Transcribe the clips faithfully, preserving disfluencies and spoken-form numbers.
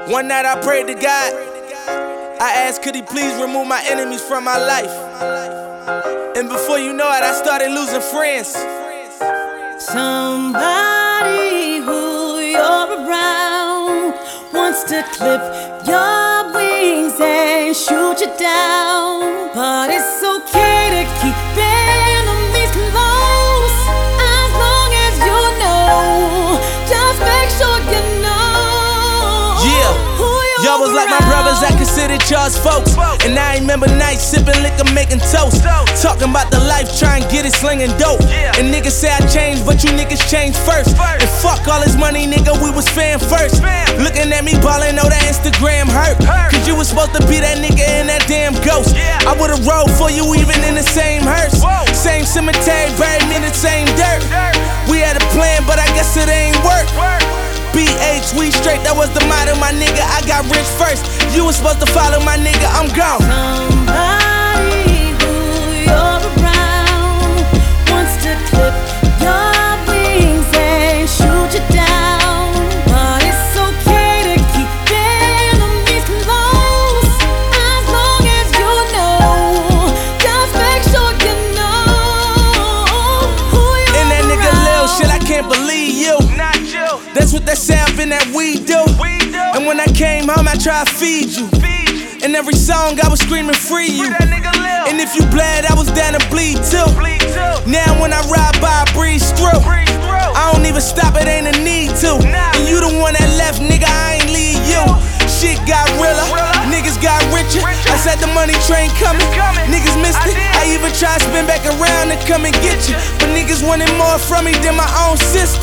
One night I prayed to God. I asked, could he please remove my enemies from my life? And before you know it, I started losing friends. Somebody who you're around wants to clip your wings and shoot you down. But it's okay to keep enemies close, as long as you know. Just make sure you know. Yeah, who you're y'all was like my brothers, I considered y'all's folks. And I remember nights sipping liquor, making toast, talking about the life, trying to get it, slinging dope. And niggas say I changed, but you niggas changed first. And fuck all this money, nigga, we was fan first. Looking at me ballin', know that Instagram hurt, cause you was supposed to be that nigga and that damn ghost. I would've rode for you even in the same hearse, same cemetery, buried me in the same dirt. We had a plan, but I guess it ain't work. B H, we straight, that was the motto, my nigga. I got rich first, you was supposed to follow my nigga, I'm gone. Somebody who you're around wants to clip your wings and shoot you down. But it's okay to keep enemies close, as long as you know. Just make sure you know who you're And that nigga Lil, around. shit, I can't believe you. That's what that sound in that we do. And when I came home, I tried to feed you. In every song, I was screaming free you. And if you bled, I was down to bleed too. Now when I ride by, I breeze through. I don't even stop, it ain't a need to. And you the one that left, nigga, I ain't leave you. Shit got realer, niggas got richer. I said the money train coming, niggas missed it. I even tried to spin back around and come and get you, but niggas wanted more from me than my own sister.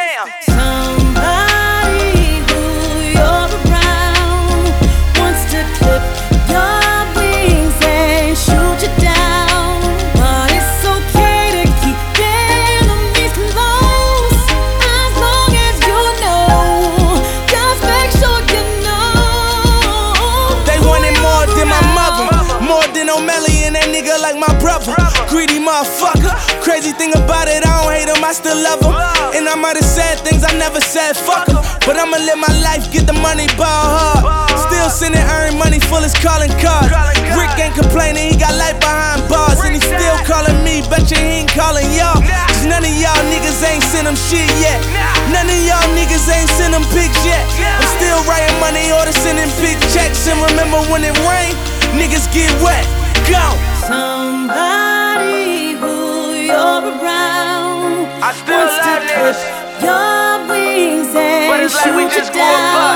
Somebody who you're around wants to clip your wings and shoot you down. But it's okay to keep enemies close, as long as you know. Just make sure you know. They wanted more than my mother, more than O'Malley and that nigga like my brother. Greedy motherfucker. Crazy thing about it, I don't hate him, I still love him. And I might have said things I never said, fuck him. But I'ma live my life, get the money, ball hard. Still sending earn money, full his calling cards. Rick ain't complaining, he got life behind bars. And he still calling me, bet you he ain't calling y'all. Cause none of y'all niggas ain't sent him shit yet. None of y'all niggas ain't sent him pics yet. I'm still writing money orders, sending big checks. And remember when it rain, niggas get wet. Go! Somebody who you're around I still wants to love clip niggas, your wings and but it's like we shoot you just grew up. down.